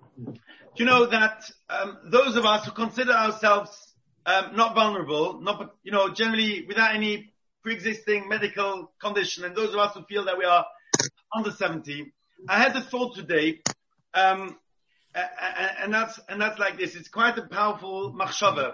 you know that those of us who consider ourselves not vulnerable, generally without any pre-existing medical condition, and those of us who feel that we are under 70, I had the thought today, and that's like this. It's quite a powerful machshava.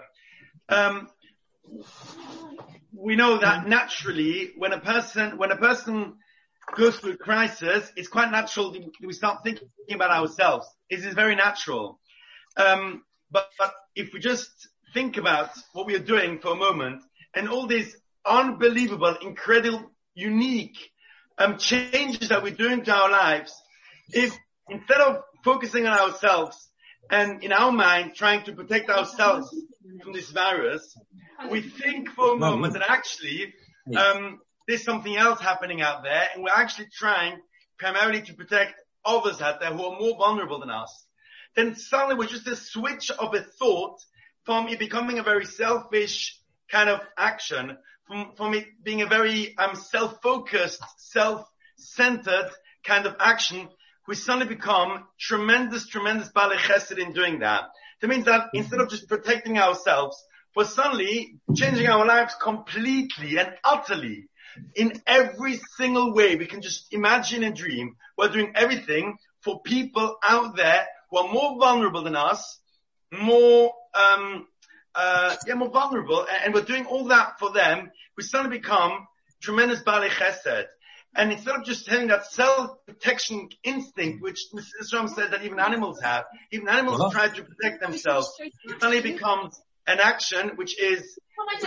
We know that naturally, when a person goes through a crisis, it's quite natural that we start thinking about ourselves. It is very natural. But if we just think about what we are doing for a moment, and all these unbelievable, incredible, unique changes that we're doing to our lives, if instead of focusing on ourselves and in our mind trying to protect ourselves from this virus, we think for a moment that actually there's something else happening out there, and we're actually trying primarily to protect others out there who are more vulnerable than us. Then suddenly we're just a switch of a thought from it becoming a very selfish kind of action, from it being a very self-focused, self-centered kind of action. We suddenly become tremendous Baalei Chesed in doing that. That means that instead of just protecting ourselves, we're suddenly changing our lives completely and utterly in every single way. We can just imagine and dream. We're doing everything for people out there who are more vulnerable than us, more vulnerable, and we're doing all that for them. We suddenly become tremendous Baalei Chesed. And instead of just having that self-protection instinct, which Mr. Islam says that even animals have, even animals try to protect themselves, it suddenly becomes an action which is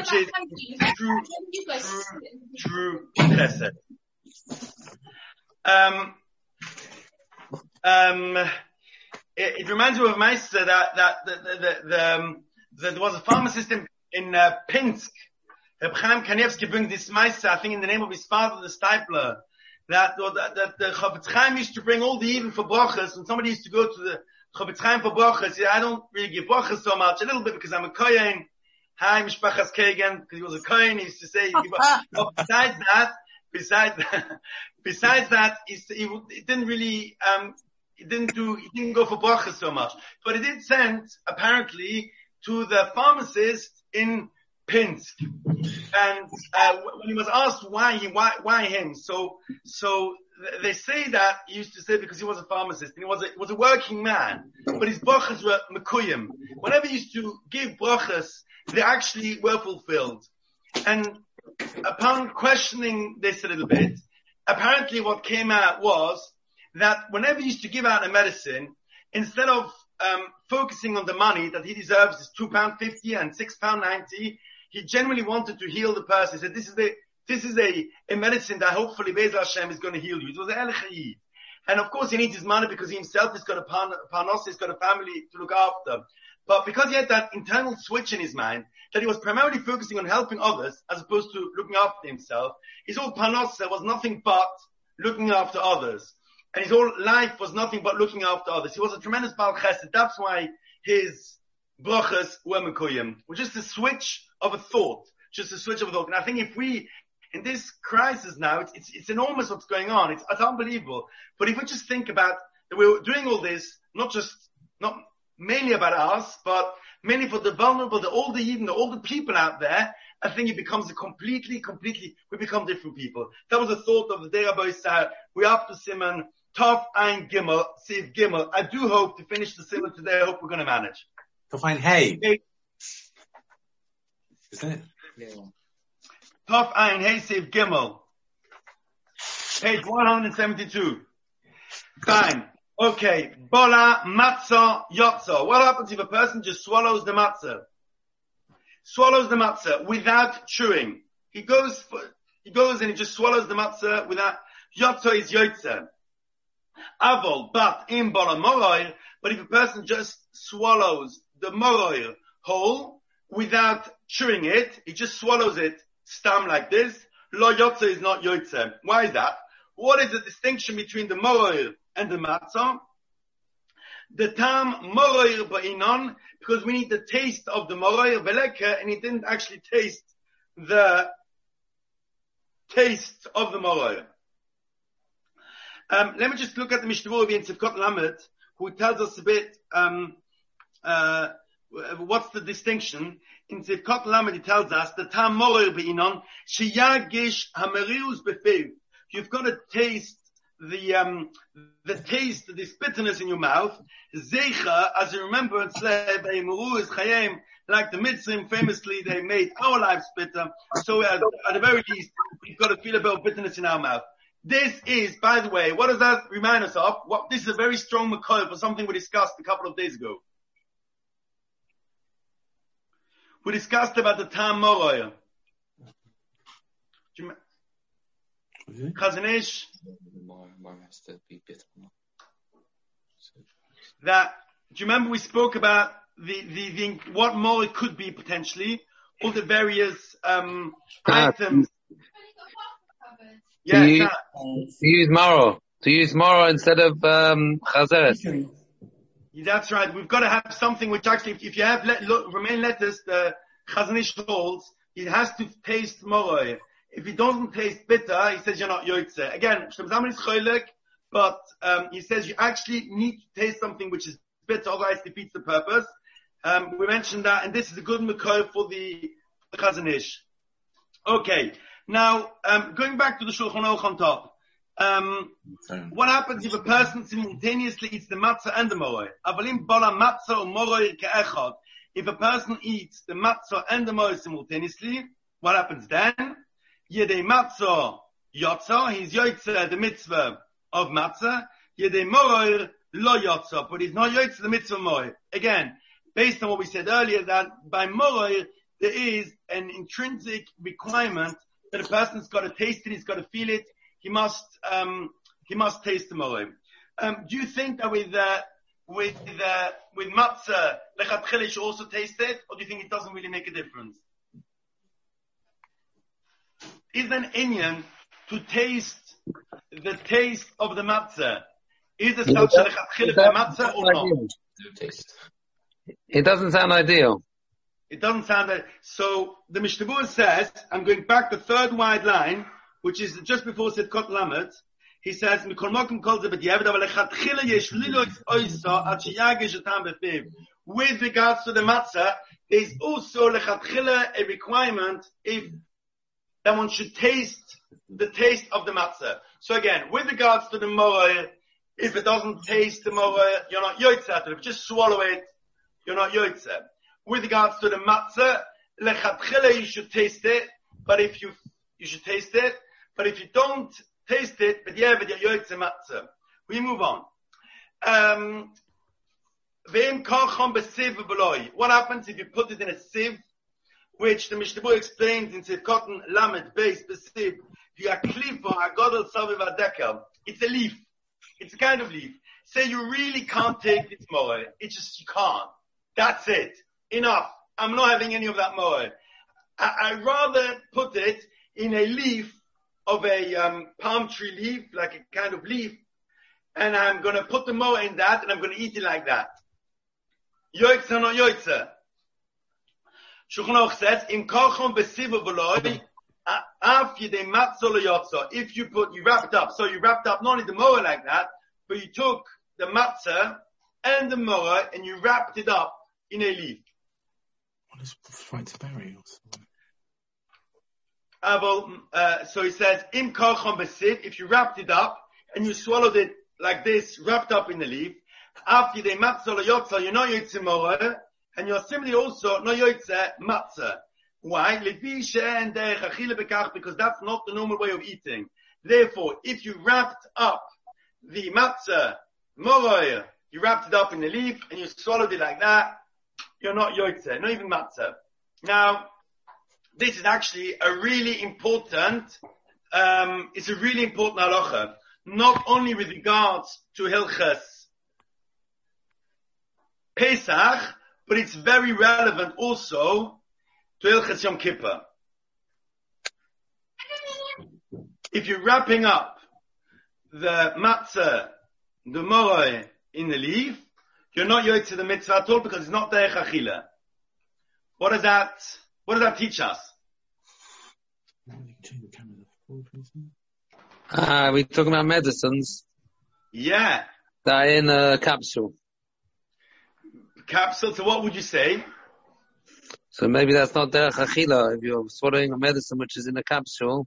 true chesed. It reminds me of Meister that there was a pharmacist in Pinsk. Reb Chaim Kanievsky brings this Meister, I think in the name of his father, the Stipler, that the Chofetz Chaim used to bring all the even for brachas, and somebody used to go to the Chofetz Chaim for brachas. I don't really give brachas so much, a little bit because I'm a Kohen. Hi, Mishpachas Kagan, because he was a Kohen, he used to say, but besides that, he didn't really, he didn't go for brachas so much. But he did send, apparently, to the pharmacist in Pinsk. And when he was asked why him, so they say that he used to say because he was a pharmacist and he was a working man, but his brachas were mekuyim. Whenever he used to give brachas, they actually were fulfilled. And upon questioning this a little bit, apparently what came out was that whenever he used to give out a medicine, instead of focusing on the money that he deserves is £2.50 and £6.90, he genuinely wanted to heal the person. He said, this is a medicine that hopefully Be'ez Hashem is going to heal you. It was El Chayid. And of course he needs his money because he himself has got a parnos, he's got a family to look after. But because he had that internal switch in his mind, that he was primarily focusing on helping others as opposed to looking after himself, his whole parnos was nothing but looking after others. And his whole life was nothing but looking after others. He was a tremendous Baal Chesed. That's why his brachas were mekuyim. Which is the switch of a thought. Just a switch of a thought. And I think if we, in this crisis now, it's enormous what's going on. It's unbelievable. But if we just think about that we're doing all this, not mainly about us, but mainly for the vulnerable, all the Yidden, all the people out there, I think it becomes completely, we become different people. That was the thought of the day Rabbi Yisrael. We're up to Siman, Tov Ein Gimel, Siv Gimel. I do hope to finish the Siman today. I hope we're going to manage. Tov Ein Hey. Isn't it? Yeah. Tov Ein Hey Siv Gimel. Page 172. Fine. Okay. Bola Matzah Yotza. What happens if a person just swallows the matzah? Swallows the matzah without chewing. He goes and he just swallows the matzah without. Yotza is yotza. Avol, but in bola moroir. But if a person just swallows the moroir whole without chewing it, he just swallows it stam like this. Lo yotza is not yotza. Why is that? What is the distinction between the moroir and the matzah? The tam moroir ba'inon, because we need the taste of the moroir veleka, and he didn't actually taste the taste of the moroir. Let me just look at the Mishnah in Tzivkot Lamed, who tells us a bit, what's the distinction? In Zivkot Lamed, he tells us, the Tam Moror Be'inon, Sheyagish Hamerius Befev. You've got to taste the taste, this bitterness in your mouth. Zeicha, as you remember, it's like the Mitzrim, famously, they made our lives bitter. So at the very least, we've got to feel a bit of bitterness in our mouth. This is, by the way, what does that remind us of? This is a very strong makor for something we discussed a couple of days ago. We discussed about the Tam Moror. Chazon Ish. That, do you remember we spoke about the what more it could be potentially, all the various items. To use maro instead of chazeres. That's right. We've got to have something which actually, if you have romaine lettuce, the Chazon Ish holds, it has to taste moro. If it doesn't taste bitter, he says you're not yoytze. Again, Shem Zalman is choylek, but he says you actually need to taste something which is bitter, otherwise it defeats the purpose. We mentioned that, and this is a good makor for the Chazon Ish. Okay, now going back to the Shulchan Aruch on top. What happens if a person simultaneously eats the matzah and the moroi? Avalim bala matzah or moroi ke'echad. If a person eats the matzah and the moroi simultaneously, what happens then? Yedei matzah yotza, he's yotza the mitzvah of matzah. Yedei moroi lo yotza, but he's not yotza the mitzvah moroi. Again, based on what we said earlier, that by moroi there is an intrinsic requirement that a person's got to taste it, he's got to feel it. He must taste the moroi. Do you think that with matzah lechatchila should also taste it, or do you think it doesn't really make a difference? Is there an inyan to taste the taste of the matzah? Is there such a lechatchila for matzah or not? It doesn't sound ideal. It doesn't sound that. So the Mishnah Berurah says, I'm going back the third wide line, which is just before Zivkot Lamed. He says, with regards to the matzah, there's also lechatchila a requirement that one should taste the taste of the matzah. So again, with regards to the moroi, if it doesn't taste the moroi, you're not yotzeh. If you just swallow it, you're not yotzeh. With regards to the matzah, lechatchila you should taste it, but if you should taste it, but if you don't taste it, but yeah, you're yotzeh matzah. We move on. What happens if you put it in a sieve, which the Mishnah Berurah explains in Zivkot Lamed Beis B'siv, it's a leaf. It's a kind of leaf. Say you really can't take this moroi. It's just you can't. That's it. Enough. I'm not having any of that moroi. I'd rather put it in a leaf of a palm tree leaf, like a kind of leaf, and I'm going to put the moroi in that, and I'm going to eat it like that. Yoitza or not yoitza? Shulchan Aruch says, "Im kochon b'sivu v'loi, af yedei matzah leyotza." If you wrapped up. So you wrapped up not only the moroi like that, but you took the matzah and the moroi and you wrapped it up in a leaf. What is fried berry or something? So he says, "Im kochon b'siv." If you wrapped it up and you swallowed it like this, wrapped up in the leaf, af yedei matzah leyotza, you're not yotzeh moroi. And you're similarly also no yotzeh matzah. Why? Because that's not the normal way of eating. Therefore, if you wrapped up the matzah, moroi, you wrapped it up in the leaf and you swallowed it like that, you're not yotzeh, not even matzah. Now, this is actually a really important, it's a really important halacha, not only with regards to Hilchas Pesach, but it's very relevant also to Hilchas Yom Kippur. If you're wrapping up the matzah, the moroi in the leaf, you're not yotzeh the mitzvah at all because it's not derech achila. What does that teach us? We're talking about medicines. Yeah. They're in a capsule. Capsule, so what would you say? So maybe that's not derech achila. If you're swallowing a medicine which is in a capsule.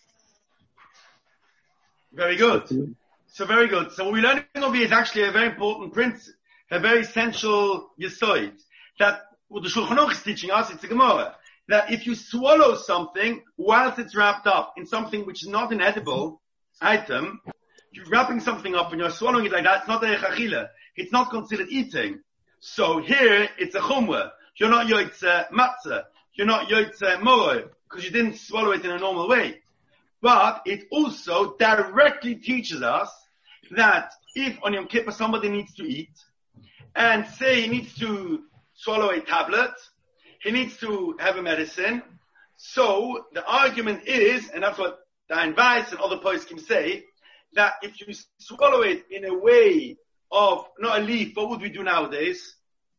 Very good. So very good. So what we're learning over here is actually a very important principle, a very essential yesod. That what the Shulchan Aruch is teaching us, it's a Gemara, that if you swallow something whilst it's wrapped up in something which is not an edible item, if you're wrapping something up and you're swallowing it like that, it's not derech achila. It's not considered eating. So here, it's a chumrah. You're not yoytze matzah. You're not yoytze moro, because you didn't swallow it in a normal way. But it also directly teaches us that if on Yom Kippur somebody needs to eat, and say he needs to swallow a tablet, he needs to have a medicine, so the argument is, and that's what Dayan Weiss and other poskim say, that if you swallow it in a way of, not a leaf, what would we do nowadays?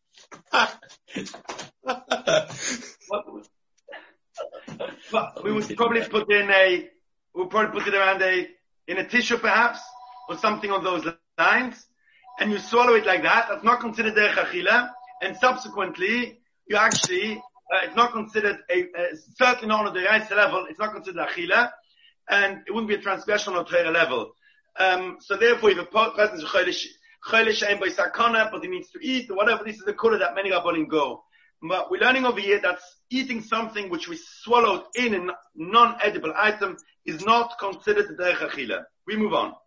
We would probably put it around in a tissue perhaps, or something on those lines, and you swallow it like that. That's not considered derech achila, and subsequently, you actually, it's not considered certainly not on the right level, it's not considered achila, and it wouldn't be a transgression on a Torah level. So therefore, if a person is cholesh ein by sakana, but he needs to eat, or whatever, this is the kula that many Rabbanim go. But we're learning over here that eating something which we swallowed in a non-edible item is not considered the derech achila. We move on.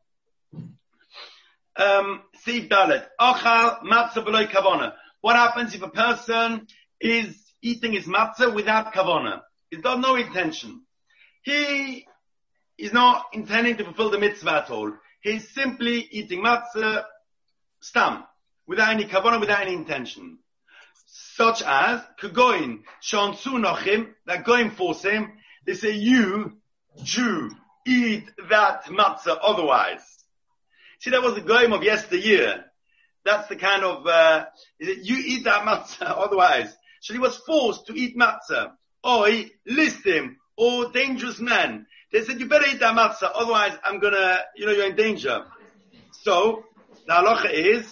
Siv Dalet. Achal matzah b'loi kavana. What happens if a person is eating his matzah without kavana? He's got no intention. He is not intending to fulfill the mitzvah at all. He's simply eating matzah stam, without any kavana, without any intention. Such as, Kagoin, Shansu Nachim, that Goim force him, they say, you, Jew, eat that matzah otherwise. See, that was the Goim of yesteryear. That's the kind of, you eat that matzah otherwise. So he was forced to eat matzah. Oi, list him, or dangerous man. They said, you better eat that matzah, otherwise I'm gonna, you're in danger. So, the halacha is,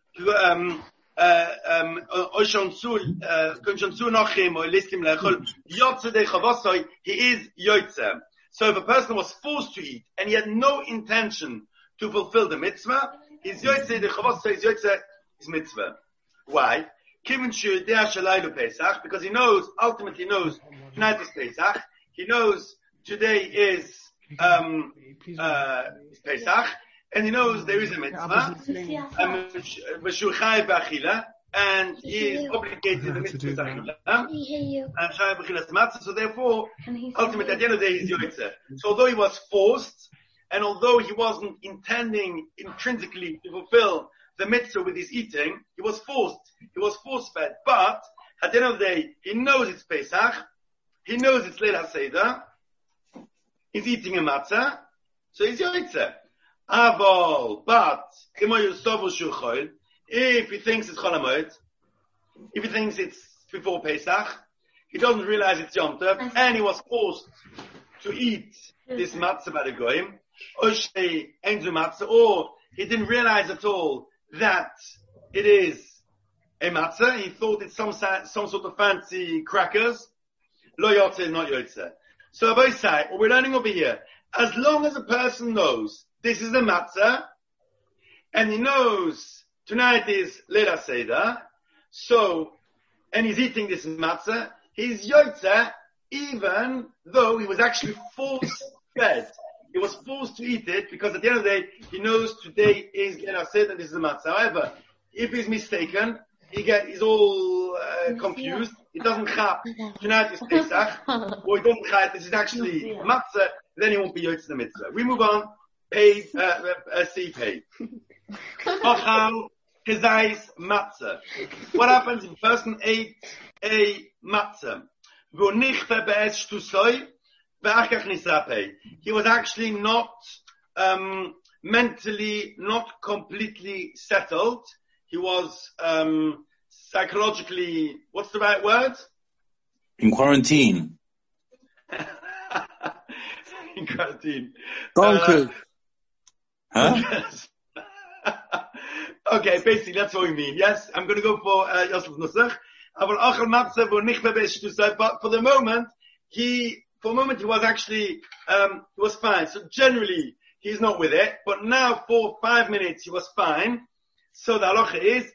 he is yoytze. So if a person was forced to eat and he had no intention to fulfill the mitzvah, his yoytze, the chavosai, his yoytze is mitzvah. Why? Because he knows, ultimately knows, tonight is Pesach. He knows today is Pesach. And he knows there is a mitzvah, and he is obligated to the mitzvah, and so therefore, ultimately, at the end of the day, he's yoytze. So although he was forced, and although he wasn't intending intrinsically to fulfill the mitzvah with his eating, he was force-fed, but at the end of the day, he knows it's Pesach, he knows it's Leil HaSeder, he's eating a matzah, so he's yoytze. But if he thinks it's Chol HaMoed, if he thinks it's before Pesach, he doesn't realize it's Yom Tov, and he was forced to eat this matzah by the goyim, or he didn't realize at all that it is a matzah. He thought it's some sort of fancy crackers. Lo yotze, not yotze. So Abai say, what we're learning over here, as long as a person knows this is a matzah, and he knows tonight is Leil HaSeder, so, and he's eating this matzah, he's yoytze, even though he was actually force-fed. He was forced to eat it, because at the end of the day, he knows today is Leil HaSeder and this is a matzah. However, if he's mistaken, he's all confused, he doesn't chap, tonight is Pesach, or he doesn't chap, this is actually matzah, then he won't be yoytze the mitzvah. We move on. C-pay. Ochal kezais matzah. What happens if a person ate a matzah? He was actually not mentally not completely settled. He was psychologically, what's the right word? In quarantine. In quarantine. Bonkers. Huh? Okay, basically that's what we mean. Yes, I'm going to go for Yosef Nusach. But for the moment, he was actually, he was fine. So generally, he's not with it. But now for 5 minutes, he was fine. So the halacha is,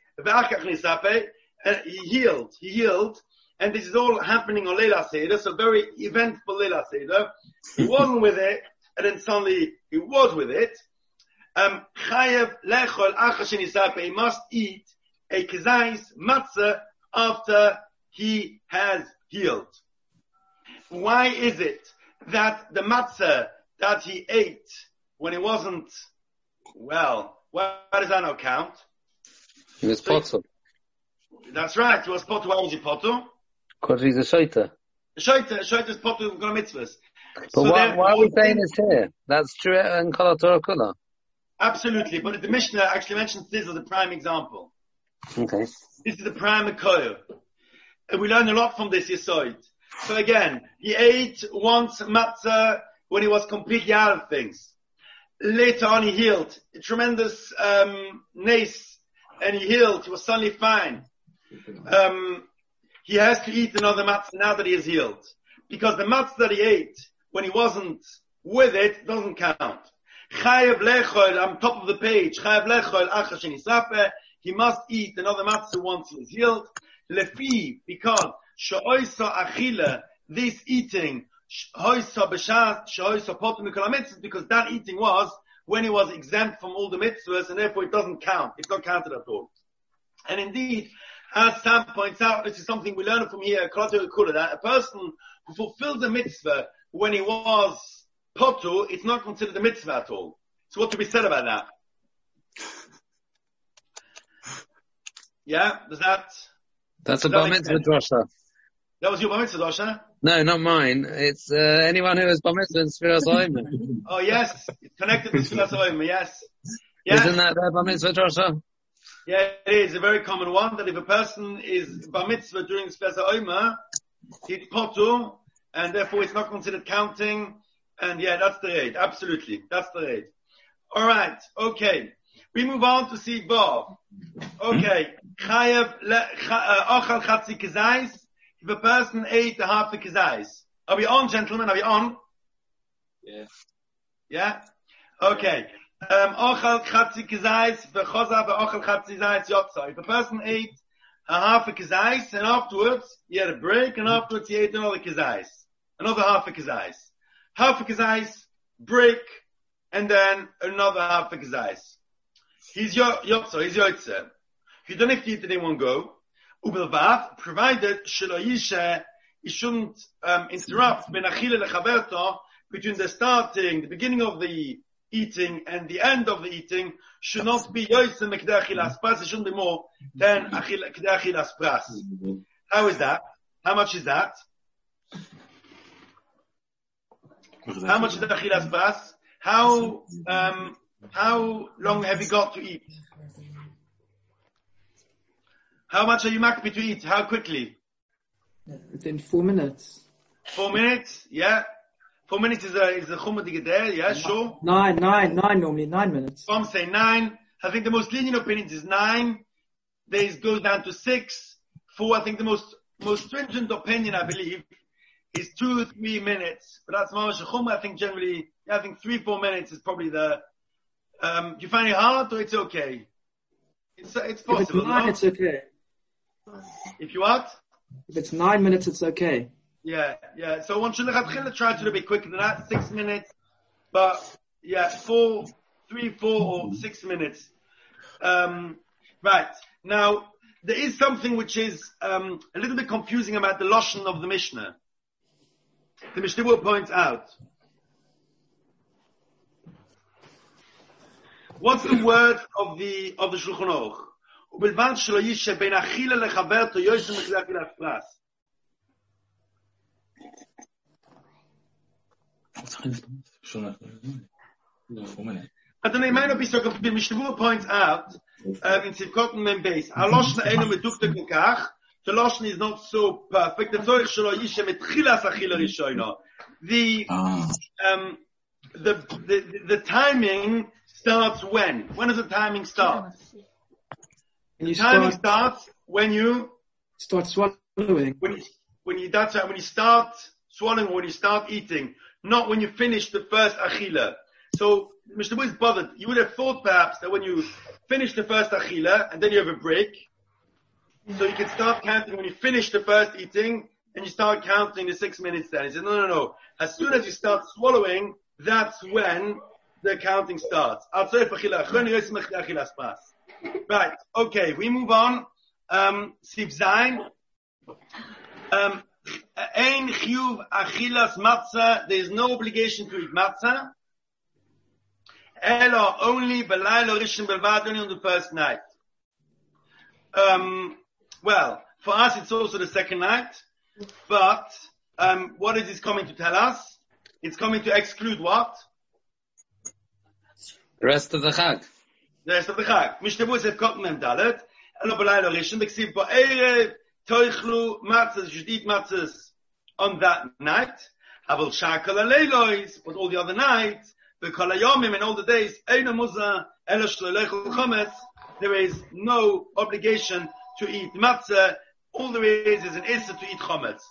he healed. And this is all happening on Leila Seder, so very eventful Leila Seder. He wasn't with it, and then suddenly he was with it. Chayev lechol achar shenisape, he must eat a kezais matzah after he has healed. Why is it that the matzah that he ate when he wasn't well, why does that not count? He was potter. That's right, he was potter. Why was he potter? Because he's a shaita. Shaita is potter with mitzvahs. But so why are we saying this here? That's true in Kol HaTorah Kula. Absolutely, but the Mishnah actually mentions this as a prime example. Okay. This is the prime koil. And we learn a lot from this Yesod. So again, he ate once matzah when he was completely out of things. Later on he healed. A tremendous nace, and he healed. He was suddenly fine. He has to eat another matzah now that he is healed. Because the matzah that he ate when he wasn't with it doesn't count. Chayev lechol, on top of the page, Chayev lechol achar shenisape, he must eat another matzah once he is healed. Lefi, because she'oisa achila, this eating, she'oisa b'shas, she'oisa potem mikol hamitzvahs, because that eating was when he was exempt from all the mitzvahs, and therefore it doesn't count. It's not counted at all. And indeed, as Sam points out, this is something we learn from here, that a person who fulfilled the mitzvah when he was potu, it's not considered a mitzvah at all. So what to be said about that? Yeah, that's a bar mitzvah drasha. That was your bar mitzvah drasha? No, not mine. It's anyone who is bar mitzvah in Sfiras Omer. Oh yes, it's connected to Sfiras Omer, yes. Isn't that their bar mitzvah drasha? Yeah, it is a very common one, that if a person is bar mitzvah during Sfiras Omer, he's potu, and therefore it's not considered counting. And yeah, that's the raid. Absolutely. That's the raid. Alright. Okay. We move on to see Vav. Okay. Chayev ochal chatzi kezais. If a person ate a half the kezais. Are we on, gentlemen? Are we on? Yeah. Yeah? Okay. Ochal chatzi kezais. V'choza v'ochal chatzi kezais yotza. If a person ate a half a kezais, and afterwards he had a break, and afterwards he ate another kezais. Another half a kezais. Half a kezais, break, and then another half a kezais. He's yotzo, he's yotze. You don't have to eat it in one go. Ubelvav, provided shelo yishe, he shouldn't interrupt ben achile lechaverto, between the beginning of the eating and the end of the eating, should not be yotze mekdei achilas pras. It shouldn't be more than k'dei achilas pras. How is that? How much is that? How much is the achilas pras? How long have you got to eat? How much are you makpi to eat? How quickly? Within 4 minutes. 4 minutes? Yeah. 4 minutes is a chumah digedeh, yeah, sure. Nine, normally 9 minutes. Some say 9. I think the most lenient opinion is 9. Days goes down to 6. 4, I think the most stringent opinion, I believe, is 2-3 minutes. But that's mamash chumah. I think generally, I think 3-4 minutes is probably the, do you find it hard or it's okay? It's possible. If it's 9, it's okay. If you what? If it's 9 minutes, it's okay. Yeah. So one should try to do a bit quicker than that, 6 minutes. But yeah, 3, 4, or 6 minutes. Right. Now, there is something which is a little bit confusing about the Lashon of the Mishnah. The Mishnah points out. What's the word of the Shulchan Aruch? ובלבד שלא ישב בין אכילה לחברתו יושם מכדי אכילת פרס. I don't know, it might not be so complete. Mishnah points out in Sivkot Mem Beis, Haloshna eino medukta kukach, the Loshna is not so perfect. The tzorich shelo yishem et chilas achila rishono. The timing starts when? When does the timing start? you timing starts when you start swallowing. when you start swallowing or when you start eating, not when you finish the first achila. So Mr. Wu is bothered. You would have thought perhaps that when you finish the first achila and then you have a break, so you can start counting when you finish the first eating and you start counting the 6 minutes then. He said, no. As soon as you start swallowing, that's when the counting starts. Right, okay, we move on. Sif Zayin. Ein chiyuv achilas matzah. There is no obligation to eat matzah. Elo only belaylo rishon belvad, only on the first night. Well, for us it's also the second night. But what is this coming to tell us? It's coming to exclude what? The rest of the Chag. The rest of the Chag. Mishtabu said Kotten Mem Dalet. Elo belaylo rishon. B'ksiv ba'erev toichlu matzahs. You should eat matzahs on that night. Aval shakal aleilois. But all the other nights, the kol hayomim and all the days, eino muzah elo shlo leichel chometz. There is no obligation to eat matzah. All there is an issa to eat chometz.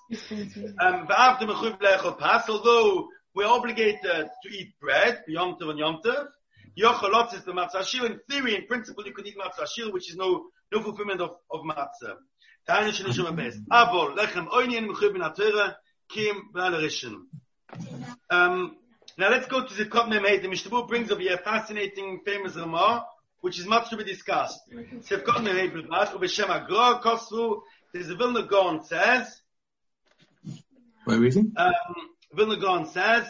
Although we're obligated to eat bread, Yom Tov and Yom Tov, Yocholot is the matzah shir. In theory, in principle, you could eat matzah shir, which is no fulfillment of matzah. Now let's go to the Kop Mem Heit. The Mishnah brings over here a fascinating, famous Ramah, which is much to be discussed. There's a Vilna Gaon says, Where is it? Vilna Gaon says,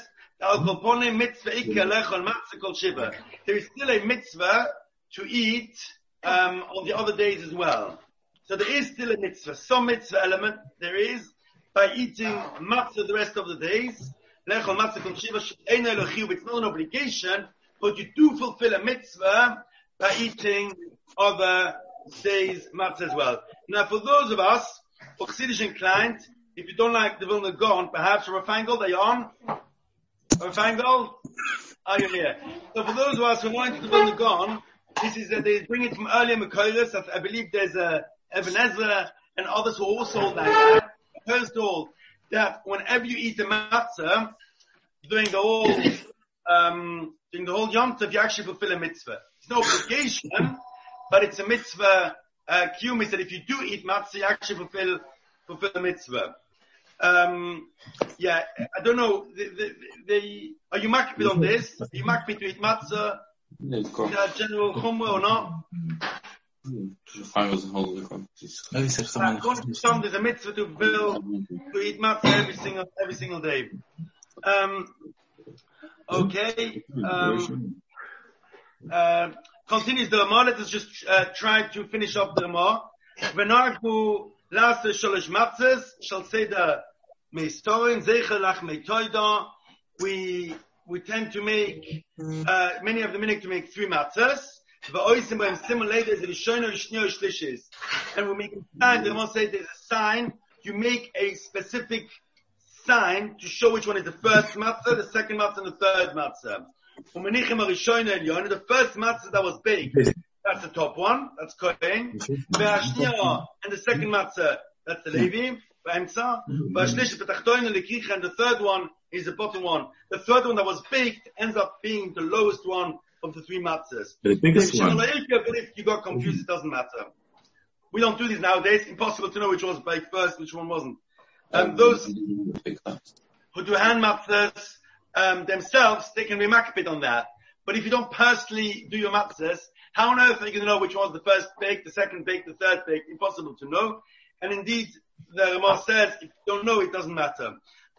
there is still a mitzvah to eat on the other days as well. So there is still a mitzvah, some mitzvah element there is by eating matzah the rest of the days. It's not an obligation, but you do fulfill a mitzvah by eating other days matzah as well. Now for those of us who are Chassidish inclined, if you don't like the Vilna Gaon, perhaps Rav Feingold, are you on? Rav Feingold? Are you here? So for those of us who are going to the Vilna Gaon, this is that they bring it from earlier Makoros. I believe there's a Eben Ezra and others who also hold like that. First of all, that whenever you eat a matzah during the whole Yom Tov, you actually fulfill a mitzvah. It's no obligation, but it's a mitzvah. Kiyum is that if you do eat matzah, you actually fulfill a mitzvah. Yeah, I don't know. Are you makbid on this? Are you makbid to eat matzah? General chumrah or not? There's a mitzvah to eat matzah every single day. Okay. Continues the Ramah. Let us just try to finish up the Ramah. V'narku last shalosh matzahs shall say the meistorim zeicher lach meitoida. We tend to make many of the minhag to make 3 matzahs. And we make a sign. The Ramah says there's a sign. You make a specific sign to show which one is the first matzah, the second matzah, and the third matzah. The first matzah that was baked, that's the top one, that's Kohen. And the second matzah, that's the Levi. And the third one is the bottom one. The third one that was baked ends up being the lowest one of the 3 matzahs. The biggest one. If you got confused, it doesn't matter. We don't do this nowadays. Impossible to know which was baked first, which one wasn't. Those who do hand matzahs themselves, they can be makbid on that. But if you don't personally do your matzahs, how on earth are you going to know which was the first baked, the second baked, the third baked? Impossible to know. And indeed, the Ramah says, if you don't know, it doesn't matter.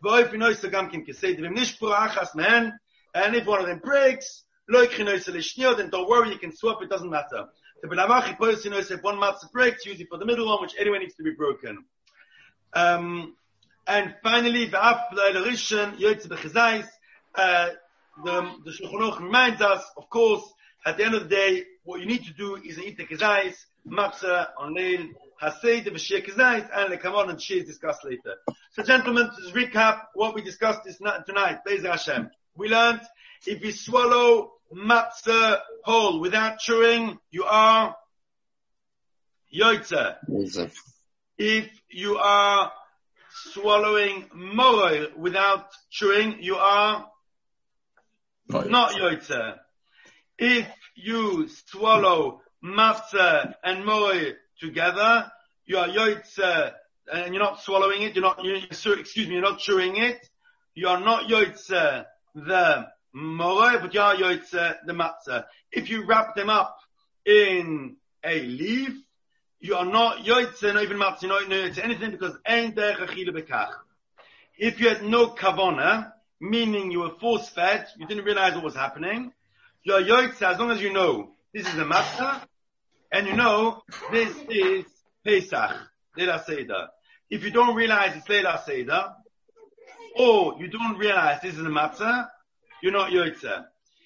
And if one of them breaks, then don't worry, you can swap, it doesn't matter. If one matzah breaks, use it for the middle one, which anyway needs to be broken. And finally, the Shulchan Aruch reminds us, of course, at the end of the day, what you need to do is eat the kezayis, matzah, on leil, hasei, the v'shir kezayis, and the kamon and shir is discussed later. So gentlemen, to recap what we discussed tonight, Be'ezer Hashem. We learned, if you swallow matzah whole without chewing, you are Yoitze. If you are swallowing moroi without chewing, you are not yoitze. If you swallow matzah and moroi together, you are yoitze, and you're not swallowing it, you're not chewing it, you are not yoitze the moroi, but you are yoitze the matzah. If you wrap them up in a leaf, you are not yoitze, not even matzah, you're not yoitze anything, because ein derech achila bekach. If you had no kavona, meaning you were force-fed, you didn't realize what was happening, you are yoitze as long as you know this is a matzah, and you know this is Pesach, Leila Seder. If you don't realize it's Leila Seder, or you don't realize this is a matzah, you're not yoitze.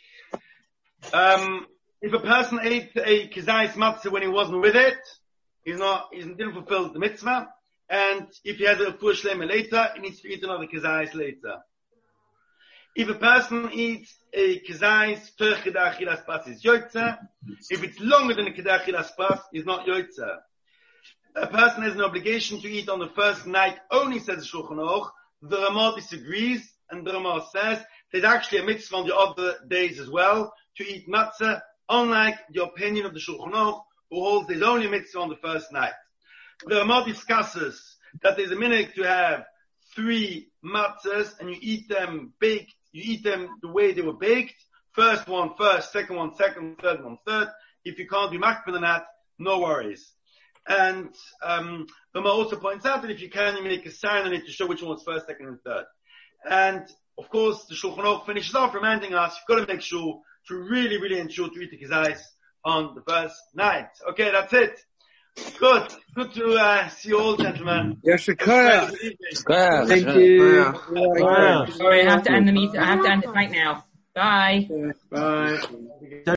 If a person ate a kizayis matzah when he wasn't with it, he didn't fulfill the mitzvah, and if he has a full shlema later, he needs to eat another kizayis later. If a person eats a kizayis per kedar achilas pas, is yoitze. If it's longer than a kedar achilas pas, is not yoitze. A person has an obligation to eat on the first night only, says the Shulchan Aruch. The Ramah disagrees, and the Ramah says there's actually a mitzvah on the other days as well to eat matzah, unlike the opinion of the Shulchan Aruch, who holds there's only a mitzvah on the first night. The Ramah discusses that there's a minhag to have 3 matzahs, and you eat them baked. You eat them the way they were baked. First one first, second one second, third one third. If you can't be makbid than that, no worries. And Rama also points out that if you can, you make a sign on it to show which one was first, second, and third. And of course, the Shulchan Aruch finishes off reminding us you've got to make sure to really ensure to eat the kizayis on the first night. Okay, that's it. Good to see you all, gentlemen. Yasher Koyach. Thank you. Sorry, I have to end the meeting. I have to end it right now. Bye. Bye.